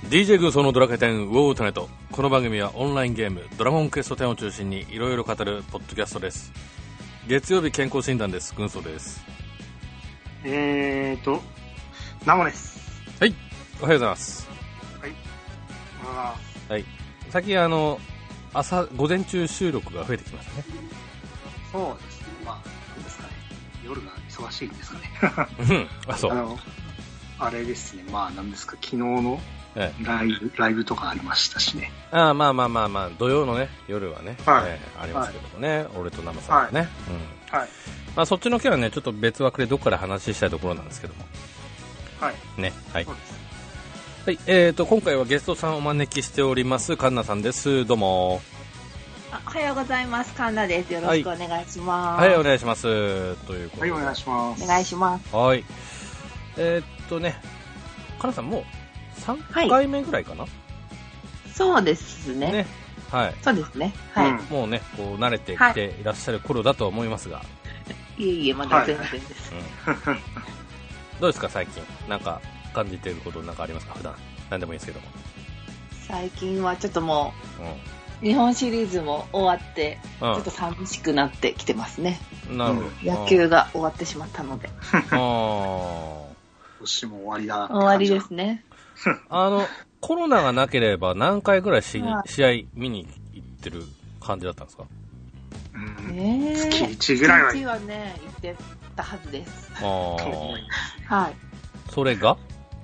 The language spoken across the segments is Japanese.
DJ 軍曹のドラクエ10ウォータネット。この番組はオンラインゲームドラゴンクエスト10を中心にいろいろ語るポッドキャストです。月曜日健康診断です。軍曹です。 ナモです。 はい、おはようございます。はい、最近午前中収録が増えてきましたね。 そうですね。まあどうですかね、夜が忙しいんですかね。 あ、そうあれですね。まあなんですか、昨日のライブとかありましたしね。 まあ土曜のね夜はね、ありますけどもね、俺とナモさんがね、まあそっちの件はねちょっと別枠でどっかで話したいところなんですけども、ね、はい。そうです。はい、今回はゲストさんをお招きしておりますカンナさんです。どうも。 おはようございます。カンナです。よろしくお願いします。 はい、お願いします。ということで、 はい、お願いします。 お願いします。 はい。カナさんもう3回目ぐらいかな。 そうですね。 はい。 そうですね。はい。 もうね、こう慣れてきていらっしゃる頃だと思いますが。 いえ、まだ全然です。 どうですか最近？なんか感じていることなんかありますか？普段何でもいいですけども。 最近はちょっともう、日本シリーズも終わって、ちょっと寂しくなってきてますね。 なるほど。 野球が終わってしまったので。 年も終わりだ。 終わりですね。 コロナがなければ何回ぐらい試合見に行ってる感じだったんですか？ 月1ぐらいは。 月はね、行ってたはずです。 はい。それが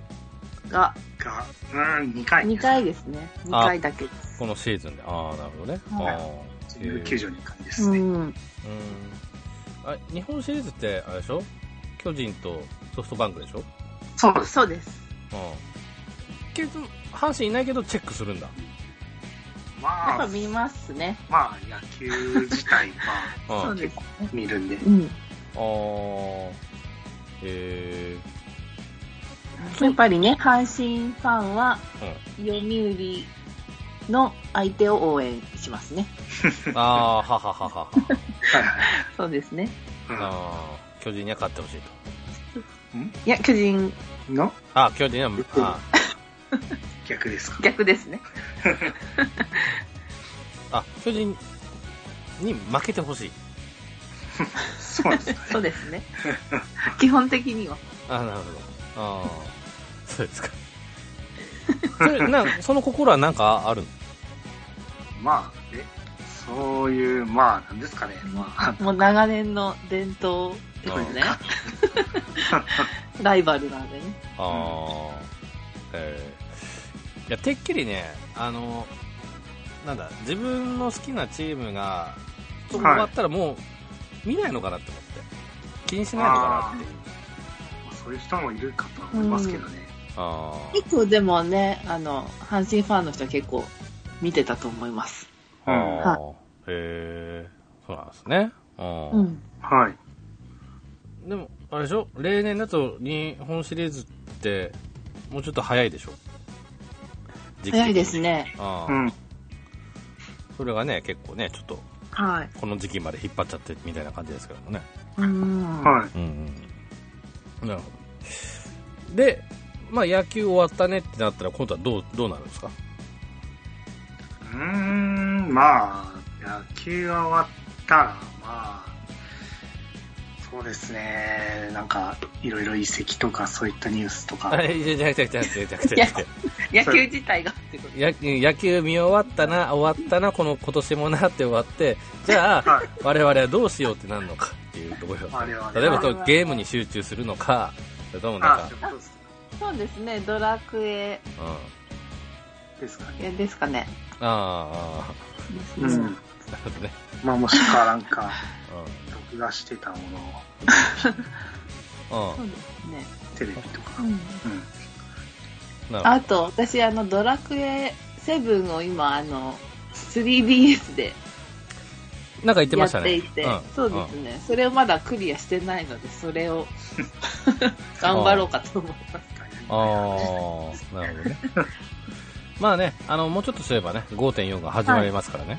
2回。 2回ですね。2回だけです。 このシーズンで。なるほどね。 92回ですね。 日本シリーズってあれでしょ？巨人とソフトバンクでしょ？ そうです。 阪神いないけどチェックするんだ。 まあ、やっぱ見ますね。 まあ野球自体はそうですね、 見るんで。 やっぱりね、阪神ファンは読売の相手を応援しますね。そうですね。 巨人には勝ってほしいと。 いや、巨人の？ 巨人は逆ですか？ 逆ですね。 巨人に負けてほしい。 そうですね。基本的には。 なるほど。そうですか。その心は何かあるの？ まあそういうなんですかね。 もう長年の伝統ですね。ライバルなんでね。 いやてっきりね、自分の好きなチームが終わったらもう見ないのかなって思って気にしないのかなっていう。 そういう人もいるかと思いますけどね。 結構でもね、阪神ファンの人は結構見てたと思います。 そうなんですね。 はい。 でもあれでしょ、例年だと日本シリーズってもうちょっと早いでしょ？ 早いですね。 それがね結構ねちょっとこの時期まで引っ張っちゃってみたいな感じですけどもね。なるほど。で、野球終わったねってなったら今度はどうなるんですか？ 野球が終わったらそうですね、なんかいろいろ移籍とかそういったニュースとか。 じゃなくて野球自体がってこと。 野球見終わったな今年もなって終わって、じゃあ、我々はどうしようってなるのかっていうところ。例えばゲームに集中するのか、それともそうですね、ドラクエですかね。 ですね。 もしくはなんか録画してたものをそうですね、 テレビとか。 あと私ドラクエ7を今3DS でなんか言ってましたね。 やっていて、そうですね。それをまだクリアしてないので、それを頑張ろうかと思います。 なるほどね。まあね、もうちょっとすればね、5.4 が始まりますからね。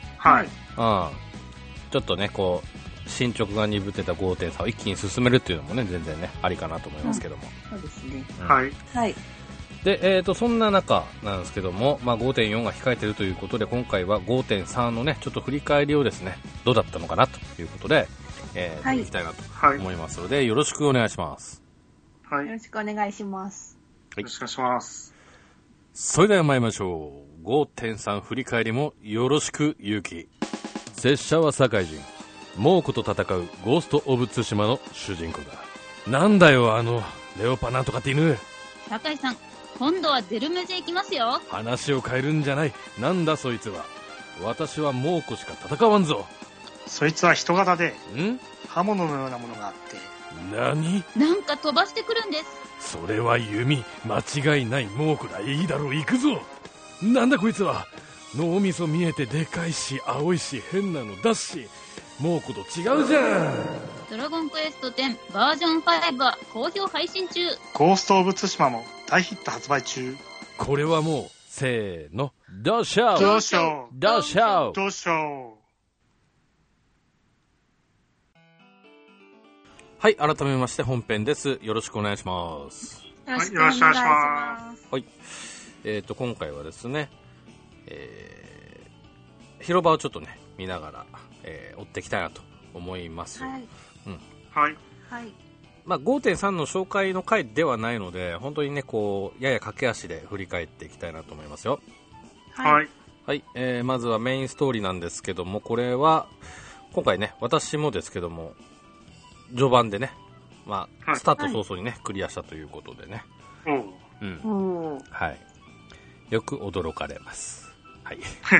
ちょっとね、こう進捗が鈍ってた 5.3 を一気に進めるっていうのもね、全然ねありかなと思いますけども。 そうですね。 はい。 で、そんな中なんですけども、5.4 が控えているということで、今回は 5.3 のね、ちょっと振り返りをですね、どうだったのかなということで、いきたいなと思いますので、よろしくお願いします。 はい。よろしくお願いします。 はい。よろしくお願いします。 それでは参りましょう。5.3 振り返りもよろしく、ゆうき。拙者は堺人。猛虎と戦うゴースト・オブ・ツシマの主人公だ。なんだよ、レオパなんとかって犬。 堺さん、今度はデルメジ行きますよ。 話を変えるんじゃない。なんだそいつは。私は猛虎しか戦わんぞ。 そいつは人型で刃物のようなものがあって。 何？ なんか飛ばしてくるんです。 それは弓。間違いない猛虎だ。いいだろう、行くぞ。なんだこいつは。脳みそ見えてでかいし青いし変なのだし、猛虎と違うじゃん。 ドラゴンクエスト10バージョン5は好評配信中。 ゴースト・オブ・ツシマも大ヒット発売中。 これはもうせーの、どうしようどうしようどうしようどうしよう。 はい、改めまして本編です。よろしくお願いします。 よろしくお願いします。 はい、今回はですね、広場をちょっとね見ながら、追っていきたいなと思います。 はい。 はい。 はい。 5.3 の紹介の回ではないので、本当にねこうやや駆け足で振り返っていきたいなと思いますよ。 はい。 はい、まずはメインストーリーなんですけども、これは今回ね私もですけども序盤でね、スタート早々にね、クリアしたということでね。はい。よく驚かれます。はい。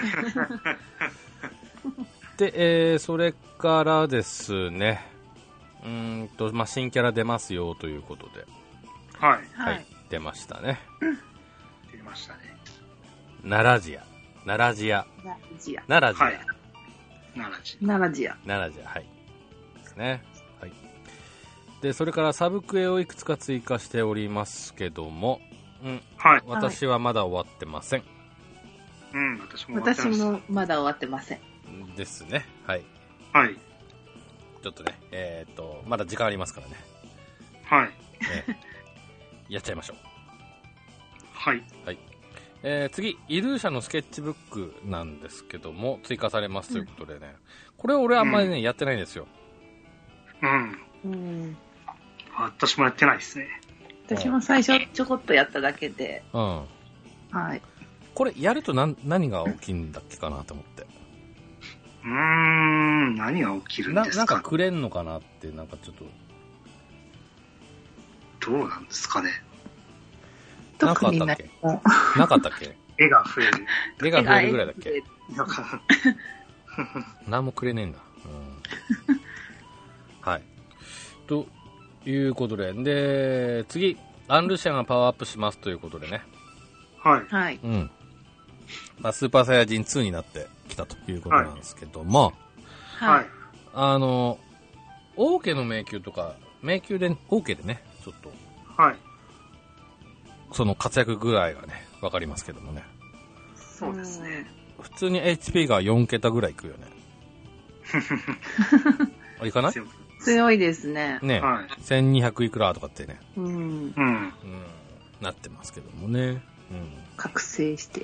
で、それからですね、新キャラ出ますよということで。 はい。 はい。出ましたね。 出ましたね。 ナラジア。 はい。 ですね。はい。で、それからサブクエをいくつか追加しておりますけども、 はい。 私はまだ終わってません。 私もまだ終わってません。 ですね。はい。 はい。 ちょっとね、まだ時間ありますからね。 はい。 やっちゃいましょう。 はい。 はい。次、イルーシャのスケッチブックなんですけども、追加されますということでね。これ俺あんまりね、やってないんですよ。 私もやってないですね。 私も最初ちょこっとやっただけで。はい。 これやると何が起きるんだっけかなと思って。 何が起きるんですか。 なんかくれんのかなって、なんかちょっと。どうなんですかね。 なかったっけなかったっけ絵が増える。 絵が増えるぐらいだっけ何もくれねえんだ。はい。ということで、次、アンルシアがパワーアップしますということでね。 はい。 スーパーサイヤ人2になってきたということなんですけども、 はい。 王家の迷宮とか、王家でね、ちょっと、 はい。 その活躍具合がね、わかりますけどもね。 そうですね。 普通に HP が4桁ぐらいいくよね。いかない？ 強いですね。 ね、1200いくらとかってね。なってますけどもね。 覚醒して。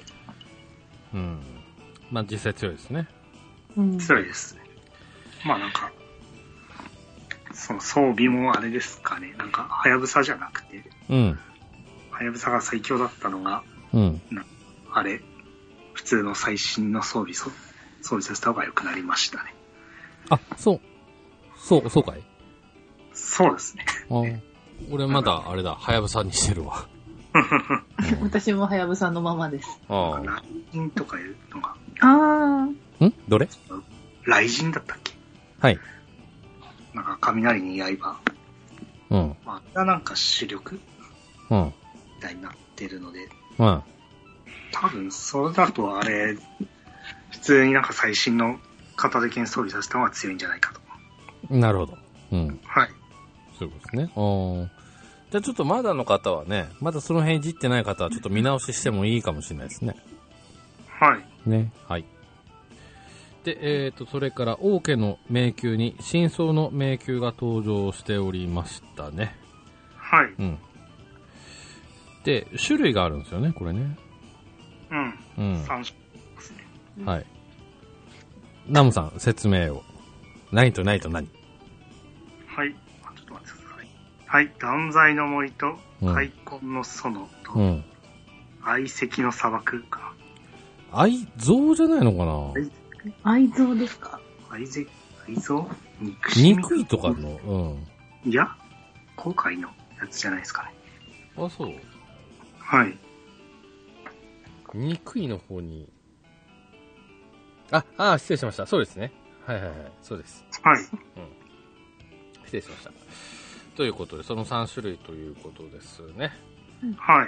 実際強いですね。 強いですね。なんか、その装備もあれですかね。なんか、はやぶさじゃなくて、はやぶさが最強だったのが、あれ、普通の最新の装備させた方が良くなりましたね。 あ、そうかい？ そうですね。 俺まだあれだ、はやぶさにしてるわ。 私もはやぶさのままです。 雷神とかいうのが。 どれ？ 雷神だったっけ？ はい。 なんか雷に刃。なんか主力みたいになってるので。多分、それだとあれ、普通になんか最新の片手剣装備させた方が強いんじゃないかと。 なるほど。 はい。 そういうことですね。じゃあちょっとまだの方はね、まだその辺いじってない方はちょっと見直ししてもいいかもしれないですね。 はい。 ね。はい。で、それから王家の迷宮に真相の迷宮が登場しておりましたね。 はい。 で、種類があるんですよね、これね。 うん。3種類ですね。 はい。ナムさん、説明を。何と何と何？ はい。ちょっと待ってください。はい。断罪の森と、開墾の園と、愛石の砂漠か。 愛蔵じゃないのかな？ 愛蔵ですか？ 愛蔵？ 憎いとかの、 いや、後悔のやつじゃないですかね。 あ、そう。 はい。 憎いの方に。失礼しました。そうですね。はい。そうです。 はい。 失礼しました。ということで、その3種類ということですね。 はい。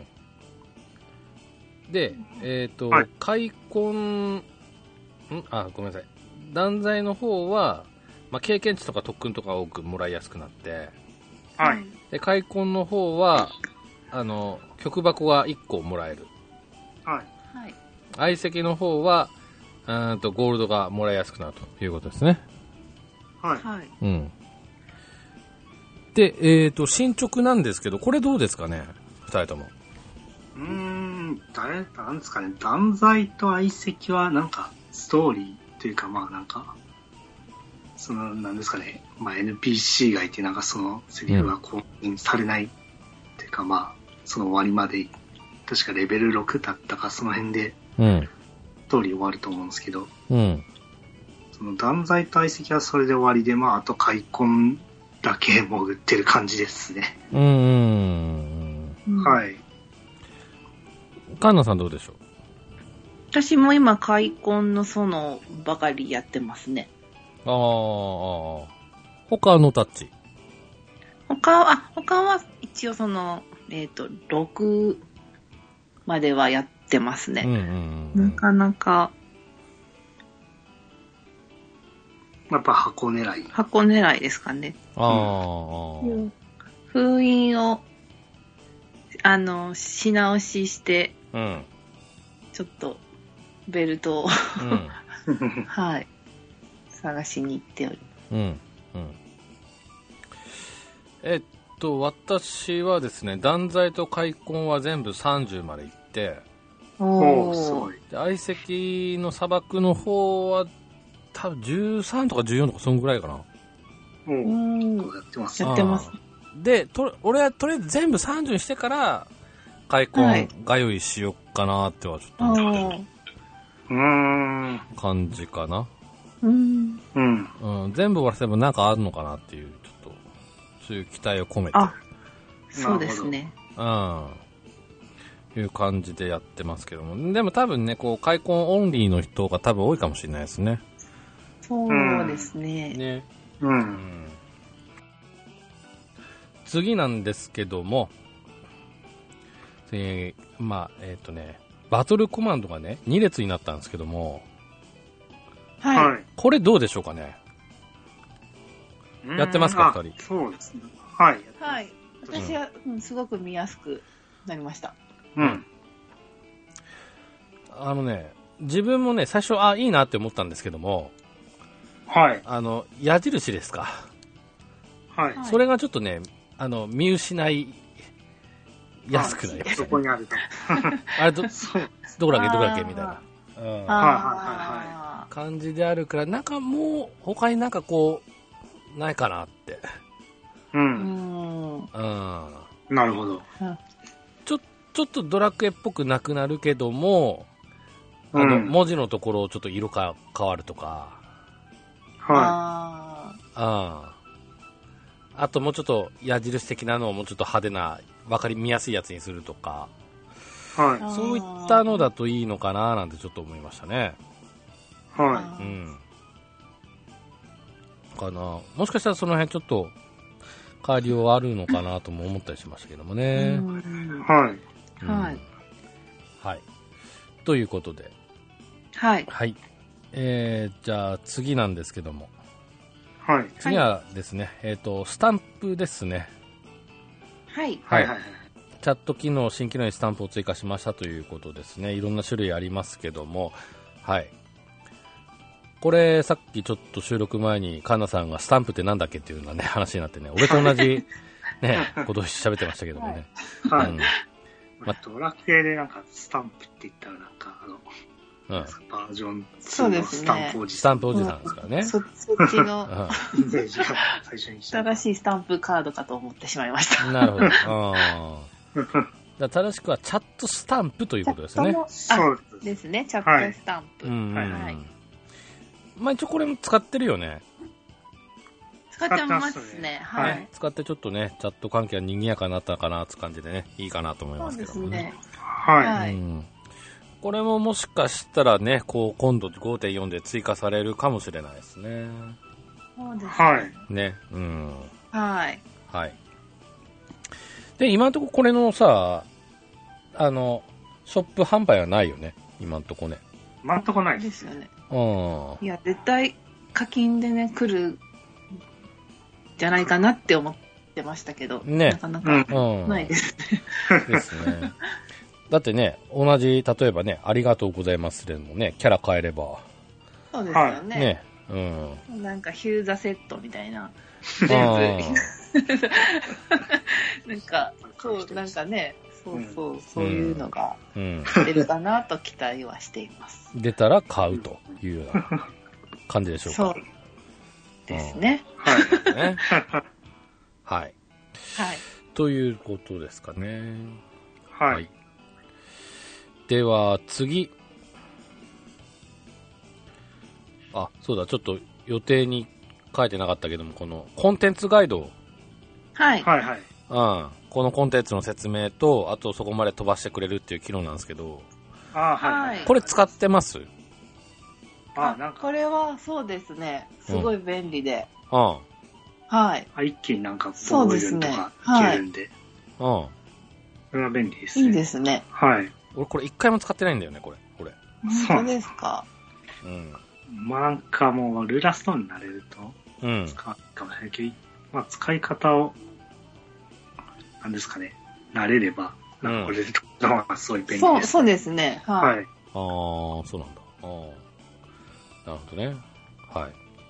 で、開墾、ごめんなさい。断罪の方は、経験値とか特訓とか多くもらいやすくなって、 はい。 で、開墾の方は、曲箱が1個もらえる。 はい。 相席の方は、ゴールドがもらいやすくなるということですね。 はい。 で、進捗なんですけど、これどうですかね、2人とも。 なんですかね、断罪と相席はなんか、ストーリーというか、なんですかね、NPC がいて、なんかそのセリフが更新されないっていうか、その終わりまで、確かレベル6だったか、その辺で、ストーリー終わると思うんですけど、その断罪と相席はそれで終わりで、あと開墾だけ潜ってる感じですね。はい。 カンナさんどうでしょう？ 私も今、開墾の園ばかりやってますね。 他のタッチ？ 他は一応6まではやってますね。なかなか。 やっぱ箱狙い。 箱狙いですかね。封印を、し直しして、ちょっと、ベルトを、はい、探しに行っております。 私はですね、断罪と開墾は全部30まで行って、 すごい。 で、相席の砂漠の方は、多分13とか14とかそんぐらいかな。 やってます。 やってます。 で、俺はとりあえず全部30にしてから、開墾が用意しよっかなってはちょっと思ってる。感じかな。全部終わらせばなんかあるのかなっていう、ちょっと、そういう期待を込めて。 そうですね。 いう感じでやってますけども。でも多分ね、開墾オンリーの人が多分多いかもしれないですね。 そうですね。 次なんですけども、バトルコマンドがね、2列になったんですけども、 はい。 これどうでしょうかね？やってますか、2人？ そうですね。はい。 はい。私は、すごく見やすくなりました。 自分もね、最初、いいなって思ったんですけども、 はい。 矢印ですか。 はい。 それがちょっとね、見失いやすくなりました、ね。 そこにあると。 あれどこだっけみたいな。感じであるから、なんかもう、他になんかないかなって。 なるほど。 ちょっとドラクエっぽくなくなるけども、文字のところちょっと色が変わるとか。あともうちょっと矢印的なのをもうちょっと派手な、見やすいやつにするとか。そういったのだといいのかななんてちょっと思いましたね。かな。もしかしたらその辺ちょっと変わりようあるのかなとも思ったりしましたけどもね。ということで。じゃあ次なんですけども。次はですね、スタンプですね。チャット機能、新機能にスタンプを追加しましたということですね。いろんな種類ありますけども、これ、さっきちょっと収録前に、カンナさんがスタンプってなんだっけっていうようなね、話になってね、俺と同じね、今年喋ってましたけどもね。 はい。ドラクエでなんかスタンプって言ったらなんかバージョン2のスタンプおじさん。 スタンプおじさんですからね。 そっちのイメージが最初に新しいスタンプカードかと思ってしまいました。 なるほど。正しくはチャットスタンプということですね。 そうですね、チャットスタンプ。 はい。まあ一応これも使ってるよね。 使ってますね。はい。 使ってちょっとね、チャット関係が賑やかになったかなって感じでね、いいかなと思いますけどもね。そうですね。 はい。 これももしかしたらね、こう今度 5.4 で追加されるかもしれないですね。 そうですね。 はい。 ね、 はい。 はい。で、今のところこれのさ、ショップ販売はないよね、今のところね。 今のところないですよね。 いや、絶対課金でね、来るじゃないかなって思ってましたけど、 ね、 なかなかないですね。 ですね。だってね、同じ、例えばね、ありがとうございますでもね、キャラ変えれば。 そうですよね。 ね、 なんかヒューザセットみたいな。全部。なんか、そう、なんかね、そういうのが出るかなと期待はしています。 出たら買うというような感じでしょうか。 そうですね。 はい。 はい。 はい。 ということですかね。 はい。 では次。あ、そうだ、ちょっと予定に書いてなかったけども、このコンテンツガイド。 はい。 はいはい。 このコンテンツの説明と、あとそこまで飛ばしてくれるっていう機能なんですけど。 はい。 これ使ってます？ なんかこれはそうですね。すごい便利で。 はい。 一気になんかボールとかいけるんで。 これは便利ですね。 いいですね。 はい。 俺これ一回も使ってないんだよね、これ。 本当ですか？ まあなんかもうルーラーストーンになれると使うかもしれないけど、まあ使い方をなんですかね、慣れればなんかこれがすごい便利です。 そうですね。はい。 そうなんだ。なるほどね。はい。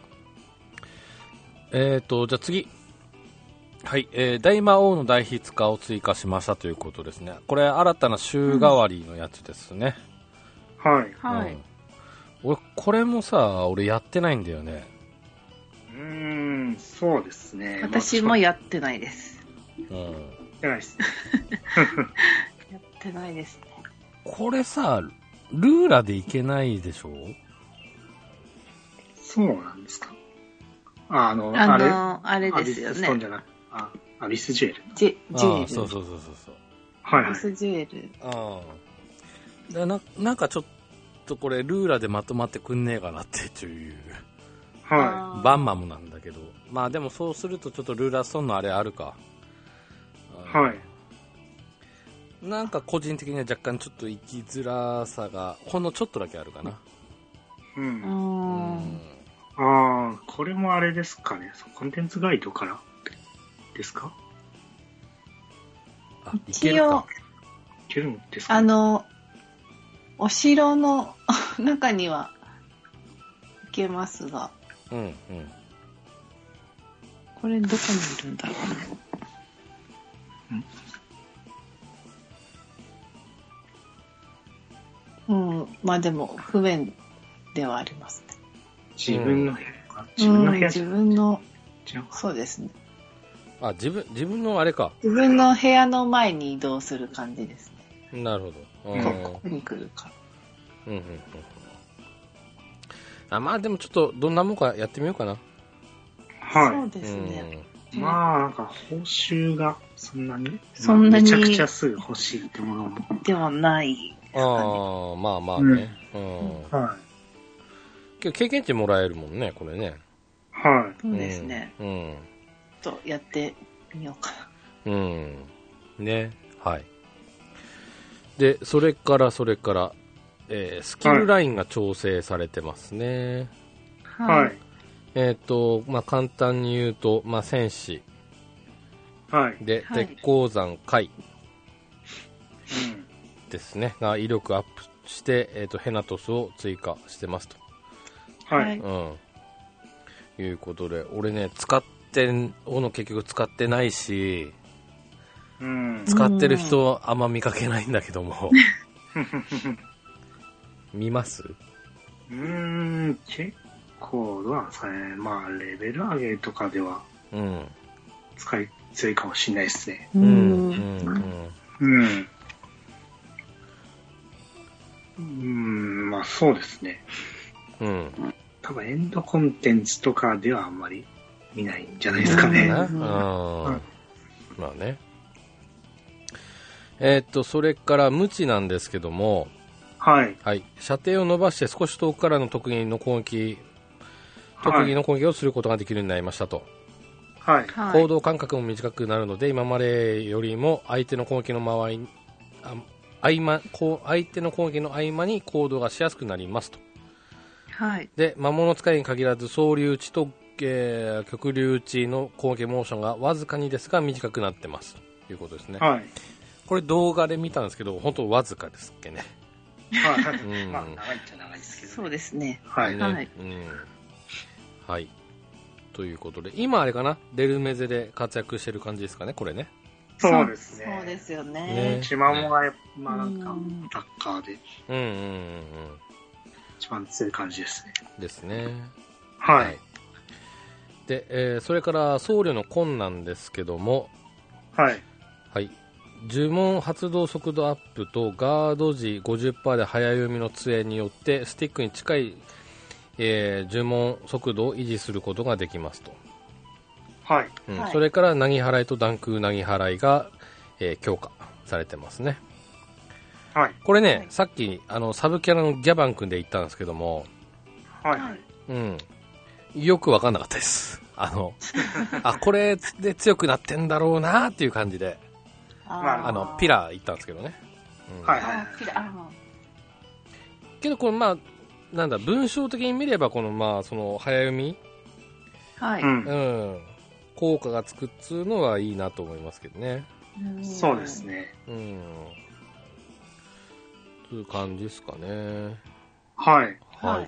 じゃあ次。はい。大魔王の大筆化を追加しましたということですね。これ新たな週替わりのやつですね。 はい。 はい。 俺、これもさ、俺やってないんだよね。 そうですね。 私もやってないです。 やってないです。 やってないですね。 これさ、ルーラでいけないでしょ？ そうなんですか？あれですよね。 アビスストーンじゃなくて、アビスジュエル。 ジュエル。 そう。 はい。 アビスジュエル。 なんかちょっとこれルーラでまとまってくんねえかなっていう。 はい。 バンマムなんだけど。まあでもそうするとちょっとルーラーストーンのあれあるか。 はい。 なんか個人的には若干ちょっと生きづらさがほんのちょっとだけあるかな。 これもあれですかね。コンテンツガイドからですか？ 一応、 いけるんですかね？ お城の中にはいけますが。これどこにいるんだろうね。まあでも不便ではありますね。 自分の部屋か。 自分のそうですね。 自分のあれか。 自分の部屋の前に移動する感じですね。なるほど。 ここに来るか。 まあでもちょっとどんなもんかやってみようかな。 はい。 そうですね。 まあなんか報酬がそんなにめちゃくちゃすぐ欲しいってものではないですかね。 まあね。 はい。 経験値もらえるもんね、これね。 はい。 そうですね。とやってみようかな。 ね。はい。で、それから、スキルラインが調整されてますね。 はい。 まあ、簡単に言うと、まあ、戦士。 はい。 で、鉄鉱山海。ですね。が威力アップして、ヘナトスを追加してますと。 はい。 いうことで、俺ね、使って点をの結局使ってないし、使ってる人あんま見かけないんだけども。見ます？ 結構、どうなんですかね。まあ、レベル上げとかでは、使い強いかもしれないですね。まあ、そうですね。多分エンドコンテンツとかではあんまり見ないんじゃないですかね。 まあね。それから無知なんですけども、はい。射程を伸ばして少し遠くからの特技の攻撃をすることができるようになりましたと。はい。行動間隔も短くなるので、今までよりも相手の攻撃の相手の攻撃の合間に行動がしやすくなりますと。はい。で、魔物使いに限らず、総流値と、極流値の攻撃モーションがわずかにですが短くなってますということですね。はい。これ動画で見たんですけど、本当わずかですっけね。 はい。まあ、長いっちゃ長いですけど、 そうですね。 はい。 はい。 はい。ということで、今あれかな、デルメゼで活躍してる感じですかね、これね。 そうですね。 そうですよね。 一番もまあなんか、タッカーで。一番強い感じですね。 ですね。 はい。 で、それから僧侶の困難ですけども、はい。はい。呪文発動速度アップとガード時 50% で早読みの杖によってスティックに近い、呪文速度を維持することができますと。はい。それからなぎ払いと弾空なぎ払いが、強化されてますね。はい。これね、さっきサブキャラのギャバン君で言ったんですけども、はい。よくわかんなかったです。これで強くなってんだろうなっていう感じで。ピラー行ったんですけどね。はいはい。けど、この、まあ、なんだ、文章的に見れば、この、まあ、その、早読み。はい。効果がつくっつうのはいいなと思いますけどね。 そうですね。 という感じですかね。 はい。 はい。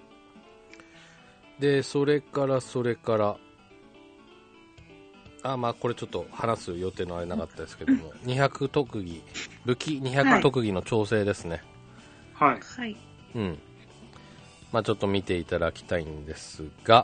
で、それから、まあこれちょっと話す予定のあれなかったですけども、200特技、武器200特技の調整ですね。はい。はい。まあちょっと見ていただきたいんですが、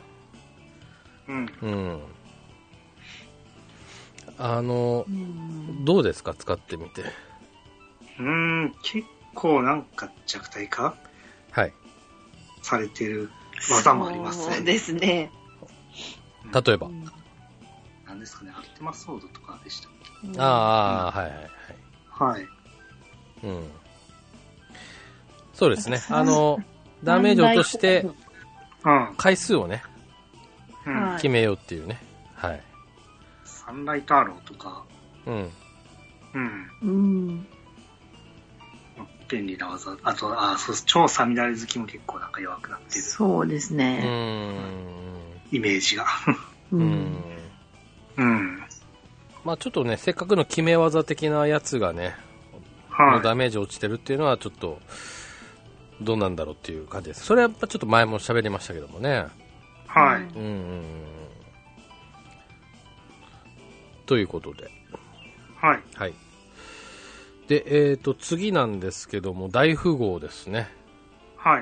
どうですか、使ってみて。 結構なんか弱体化はい。 されてる技もありますね。 そうですね。 例えば。 なんですかね、アルテマソードとかでしたっけ？はいはいはい。 はい。 そうですね。ダメージ落として、回数をね、決めようっていうね。はい。 サンライトアローとか、便利な技。あと、超サミダレ好きも結構なんか弱くなってる。 そうですね。 イメージが。 まあちょっとね、せっかくの決め技的なやつがね、のダメージ落ちてるっていうのはちょっと、どうなんだろうっていう感じです。それはやっぱちょっと前も喋りましたけどもね。はい。ということで。はい。はい。で、次なんですけども、大富豪ですね。はい。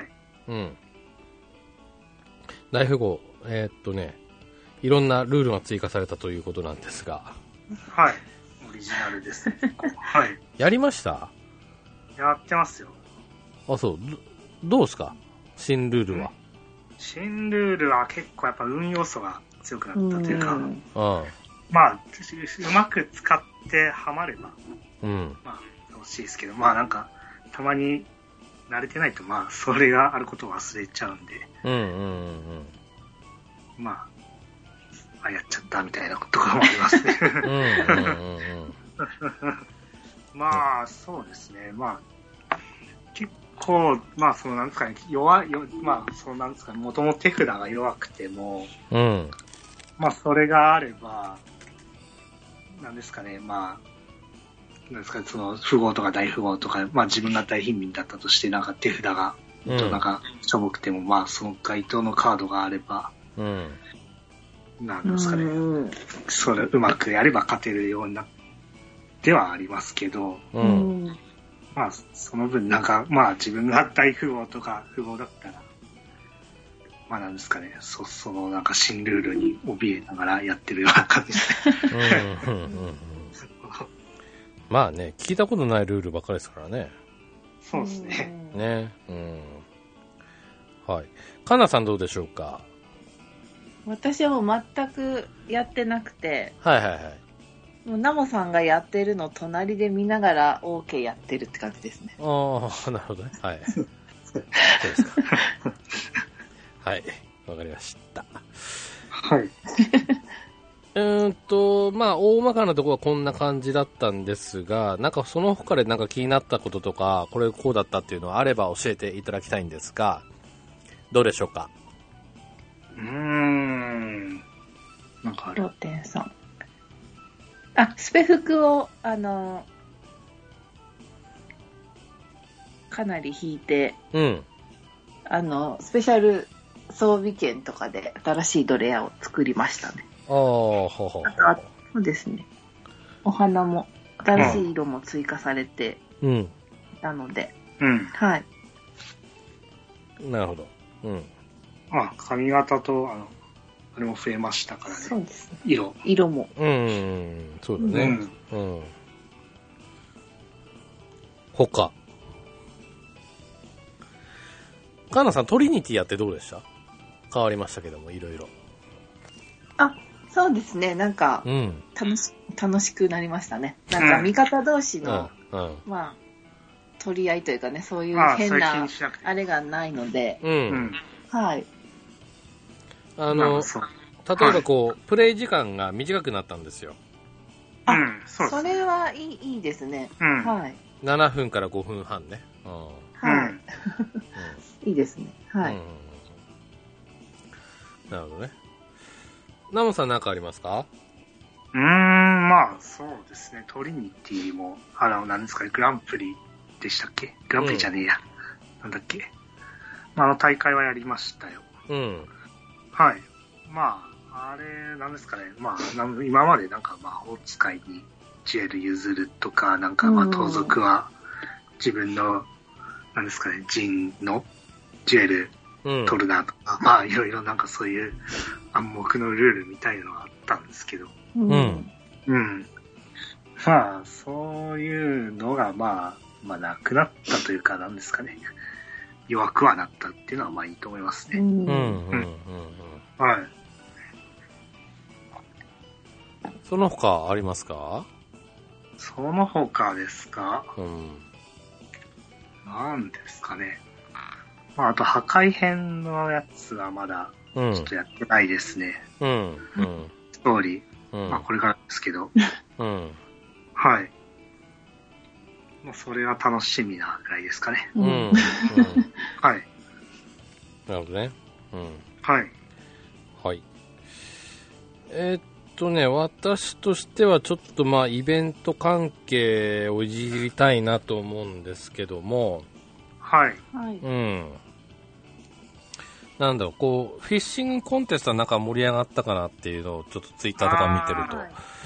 大富豪、いろんなルールが追加されたということなんですが。 はい。オリジナルですね。はい。 やりました？ やってますよ。 そう。どうですか？新ルールは。 新ルールは結構やっぱ運要素が強くなったというか、まあ、うまく使ってハマれば、まあ、楽しいですけど、まあなんか、たまに慣れてないと、まあ、それがあることを忘れちゃうんで、まあ、やっちゃったみたいなこともありますね。まあ、そうですね。まあ、結構、まあ、そのなんですかね、まあ、そのなんですかね、もともと手札が弱くても、まあ、それがあれば、なんですかね、まあ、なんですかね、その、富豪とか大富豪とか、まあ自分が大貧民だったとして、なんか手札が、なんか、しょぼくても、まあその該当のカードがあれば、 なんですかね。それうまくやれば勝てるような、ではありますけど、まあ、その分なんか、まあ自分が大富豪とか富豪だったら、まあなんですかね、そのなんか新ルールに怯えながらやってるような感じですね。 まあね、聞いたことないルールばっかりですからね。 そうですね。 ね。はい。かなさんどうでしょうか？ 私はもう全くやってなくて。 はいはいはい。 もうナモさんがやってるのを隣で見ながら OK やってるって感じですね。 ああ、なるほどね。はい。そうですか。はい。わかりました。 はい。 まあ、大まかなところはこんな感じだったんですが、なんかその他でなんか気になったこととか、これこうだったっていうのがあれば教えていただきたいんですが、どうでしょうか？ なんかある。 ローテンさん。スペ服を、かなり引いて、スペシャル装備券とかで新しいドレアを作りましたね。そうですね。お花も、新しい色も追加されて、なので、はい。 なるほど。 髪型と、あれも増えましたからね。 そうですね。 色も。 そうだね。他。カーナさん、トリニティやってどうでした？変わりましたけども、いろいろ。 そうですね。なんか、楽しくなりましたね。なんか、味方同士の、まあ、取り合いというかね、そういう変な、あれがないので、はい。例えばこう、プレイ時間が短くなったんですよ。それはいいですね。はい。 7分から5分半ね。 はい。いいですね。はい。 なるほどね。ナモさん何かありますか？ まあ、そうですね。トリニティも、何ですかね、グランプリでしたっけ？グランプリじゃねえや。なんだっけ。大会はやりましたよ。はい。まあ、あれ、なんですかね。まあ、今までなんか魔法使いにジュエル譲るとか、なんか盗賊は自分の、なんですかね、陣のジュエル取るなとか、まあ、いろいろなんかそういう暗黙のルールみたいのがあったんですけど。まあ、そういうのが、まあ、なくなったというか、なんですかね。弱くはなったっていうのは、まあいいと思いますね。はい。 その他ありますか？ その他ですか？なんですかね。まあ、あと破壊編のやつはまだ、ちょっとやってないですね。ストーリー。まあ、これからですけど。はい。まあ、それは楽しみなぐらいですかね。はい。 なるほどね。 はい。 はい。私としてはちょっとまあイベント関係をいじりたいなと思うんですけども、 はい。 なんだろう、こう、フィッシングコンテストはなんか盛り上がったかなっていうのをちょっとツイッターとか見てる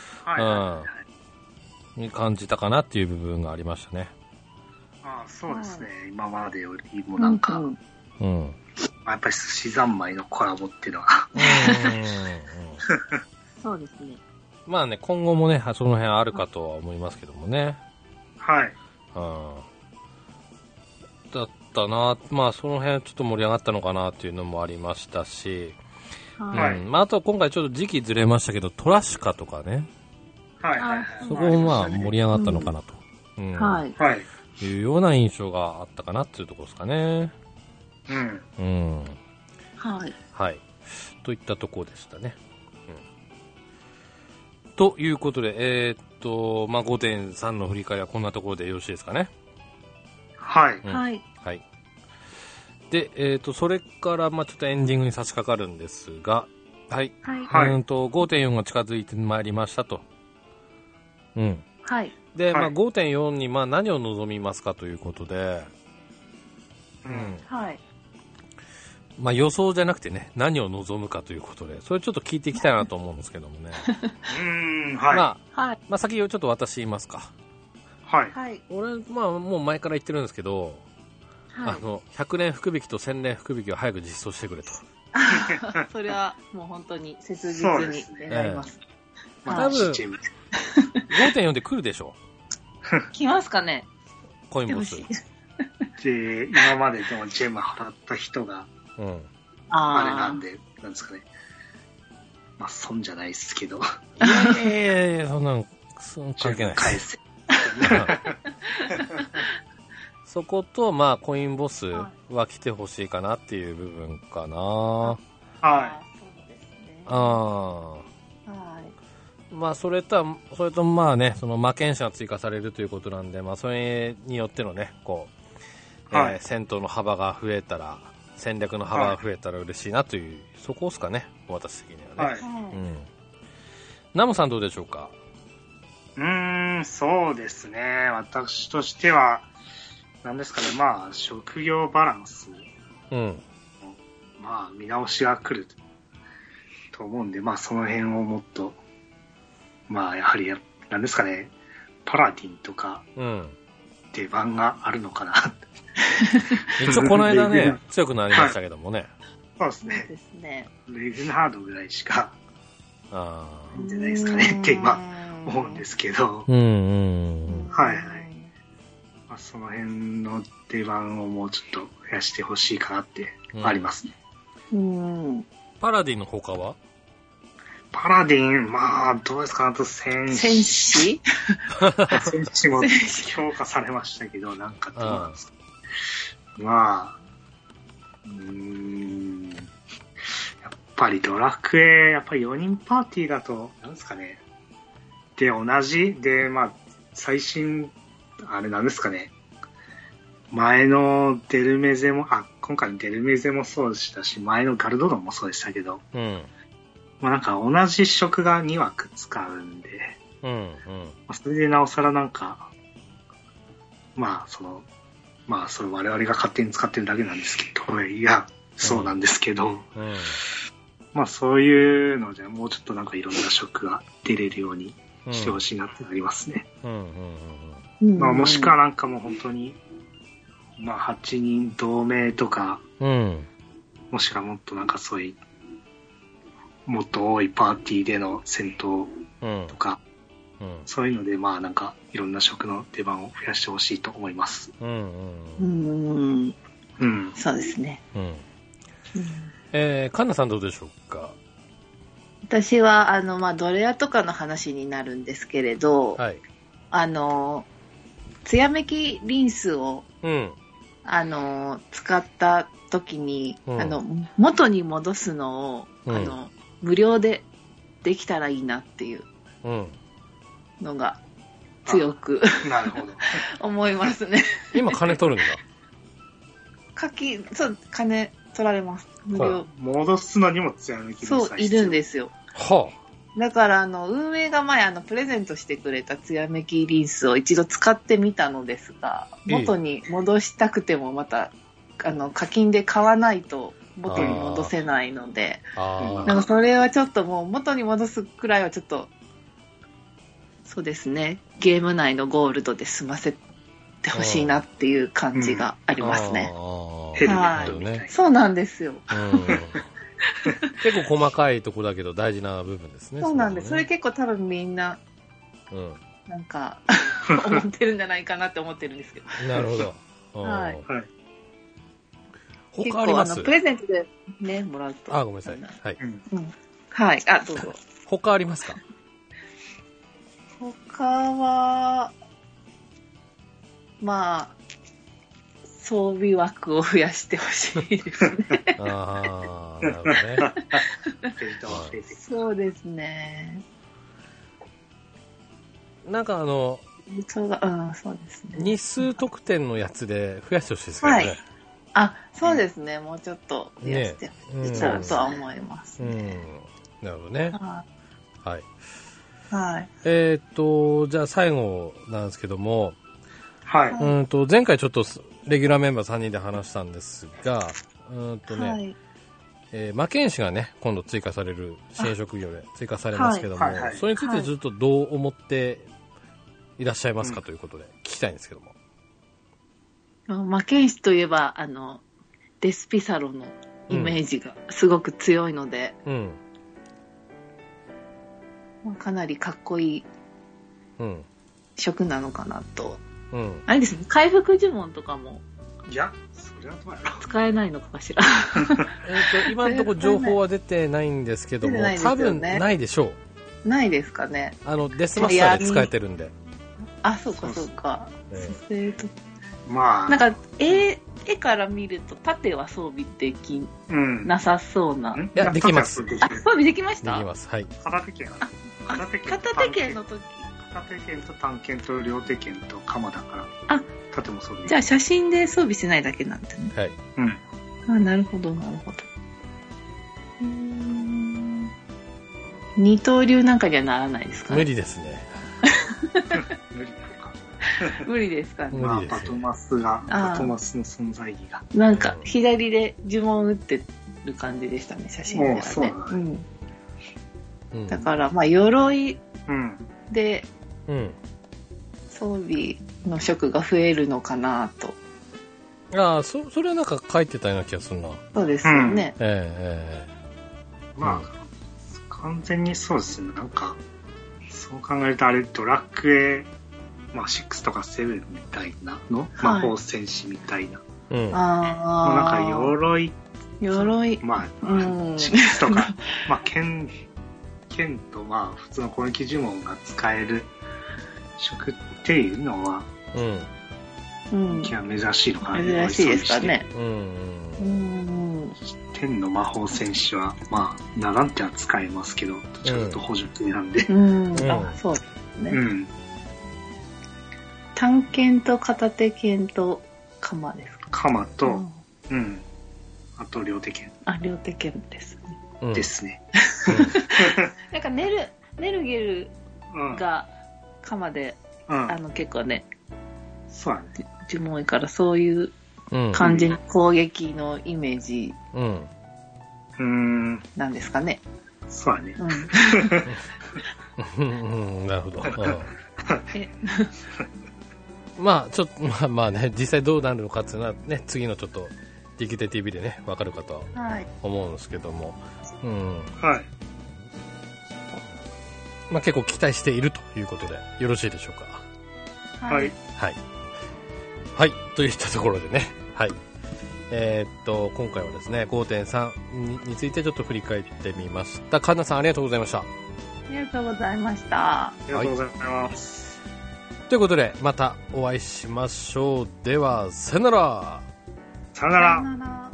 と、に感じたかなっていう部分がありましたね。 そうですね。今までよりもなんか、やっぱり寿司三昧のコラボっていうのは。 そうですね。 まあね、今後もね、その辺あるかとは思いますけどもね。 はい。 だったな、まあその辺ちょっと盛り上がったのかなっていうのもありましたし、まああとは今回ちょっと時期ずれましたけど、トラシカとかね。そこもまあ盛り上がったのかなと。いうような印象があったかなっていうところですかね。はい。といったところでしたね。ということで、まあ、5.3 の振り返りはこんなところでよろしいですかね。 はい。 はい。 で、それから、まあ、ちょっとエンディングに差し掛かるんですが、はい。5.4 が近づいてまいりましたと。 はい。 で、まあ、5.4 に、まあ、何を望みますかということで、 まあ予想じゃなくてね、何を望むかということで、それちょっと聞いていきたいなと思うんですけどもね。 はい。 まあ先ちょっと私言いますか。 はい。 俺、まあもう前から言ってるんですけど、はい、100年福引きと1000年福引きを早く実装してくれと。 それはもう本当に切実に願います。 多分、5.4 で来るでしょ。 来ますかね。 コインボス。 で、今まででもジェム払った人が、あれなんで、なんですかね。まあ、損じゃないですけど。 いや、そんなん、関係ないです。返せ。そこと、まあ、コインボスは来てほしいかなっていう部分かな。 はい。 そうですね。 まあ、それとまあね、その魔剣士が追加されるということなんで、まあ、それによってのね、こう、戦闘の幅が増えたら、戦略の幅が増えたら嬉しいなという、そこですかね、私的にはね。ナムさんどうでしょうか？ そうですね。私としては、なんですかね、まあ、職業バランス。まあ、見直しが来ると思うんで、まあ、その辺をもっと、まあ、やはり、なんですかね、パラディンとか、出番があるのかな。 一応この間ね、強くなりましたけどもね。 そうですね。レグナードぐらいしか、いいんじゃないですかねって今、思うんですけど。はいはい。まあ、その辺の出番をもうちょっと増やしてほしいかなってありますね。 パラディンの他は？ パラディン、まあ、どうですか、あと戦士戦士も評価されましたけど、なんかどうなんですか。まあ、やっぱりドラクエ、やっぱり4人パーティーだと、なんですかね。で、同じで、まあ、最新、あれなんですかね。前のデルメゼも、今回のデルメゼもそうでしたし、前のガルドドンもそうでしたけど、まあなんか同じ色が2枠使うんで、まあ、それでなおさらなんか、まあそれ我々が勝手に使ってるだけなんですけど、いや、そうなんですけど、まあそういうのでもうちょっとなんかいろんな色が出れるようにしてほしいなってなりますね。まあもしくはなんかもう本当に、まあ8人同盟とか、もしくはもっとなんかそういう、もっと多いパーティーでの戦闘とか、そういうので、まあなんかいろんな職の出番を増やしてほしいと思います。 そうですね。 カンナさんどうでしょうか？ 私は、まあ、ドレアとかの話になるんですけれど、つやめきリンスを、使った時に、元に戻すのを、無料でできたらいいなっていうのが強くなるほど思いますね。 今金取るんだ。 そう、金取られます。無料。 戻すのにもつやめきリンスがそう、いるんですよ。だから、運営が前、プレゼントしてくれたつやめきリンスを一度使ってみたのですが、元に戻したくてもまた、課金で買わないと元に戻せないので、なんかそれはちょっともう元に戻すくらいはちょっと、そうですね、ゲーム内のゴールドで済ませてほしいなっていう感じがありますね。そうなんですよ。 結構細かいとこだけど大事な部分ですね。 そうなんです。それ結構多分みんな、なんか思ってるんじゃないかなって思ってるんですけど。 なるほど。 はい。 他あります？ 結構プレゼントでね、もらうと。 ごめんなさい。はい。 はい。どうぞ。 他ありますか？ 他は、まあ、装備枠を増やしてほしいですね。 なるほどね。 そうですね。 なんかそうですね。 日数特典のやつで増やしてほしいですけどね。 そうですね。もうちょっと増やしてほしいなとは思いますね。 なるほどね。はい。じゃあ最後なんですけども、 はい。 前回ちょっとレギュラーメンバー3人で話したんですが、 魔剣士がね、今度追加される、新職業で追加されますけども、それについてずっとどう思っていらっしゃいますかということで聞きたいんですけども。魔剣士といえば、デスピサロのイメージがすごく強いので、かなりかっこいい職なのかなと。あれですね、回復呪文とかも。 いや、それはどうやろう。 使えないのかしら。 今のところ情報は出てないんですけども、多分ないでしょう。ないですかね。 デスマスターで使えてるんで。 あ、そうかそうか。 まあ。 なんか、絵から見ると、盾は装備できなさそうな。 いや、できます。 あ、装備できました？ できます。はい。 片手剣。 片手剣の時。 片手剣と短剣と両手剣と鎌だから。 あ、 盾も装備。 じゃあ写真で装備してないだけなんだね。 はい。 あ、なるほど、なるほど。二刀流なんかにはならないですか？ 無理ですね。 無理ですかね。 まあ、バトマスの存在意義が。 なんか、左で呪文打ってる感じでしたね、写真ではね。 そうだね。 だから、まあ、鎧で、装備の職が増えるのかなと。 ああ、それはなんか書いてたような気がするな。 そうですよね。 まあ、完全にそうですね。なんか、そう考えるとあれ、ドラクエ、まあ、6とか7みたいなの、魔法戦士みたいな。なんか鎧。まあ、6とか、まあ、剣と、まあ、普通の攻撃呪文が使える職っていうのは、珍しいのかな。 珍しいですかね。 天の魔法戦士は、まあ、ならんては使えますけど、どちらかというと補助系なんで。 あ、そうですね。短剣と片手剣と鎌ですか？ 鎌と、あと両手剣。 あ、両手剣ですね。 ですね。 なんかネルゲルが鎌で、結構ね、 そうだね。 呪文多いからそういう感じの攻撃のイメージなんですかね。 そうだね。 なるほど。まあ、ちょっと、まあね、実際どうなるのかっていうのはね、次のちょっと、ディキテ TV でね、わかるかとは思うんですけども。 はい。 まあ結構期待しているということで、よろしいでしょうか。はい。 はい。はい、といったところでね、はい。今回はですね、5.3 についてちょっと振り返ってみました。カンナさんありがとうございました。ありがとうございました。 ありがとうございます。 ということで、またお会いしましょう。では、さよなら。 さよなら。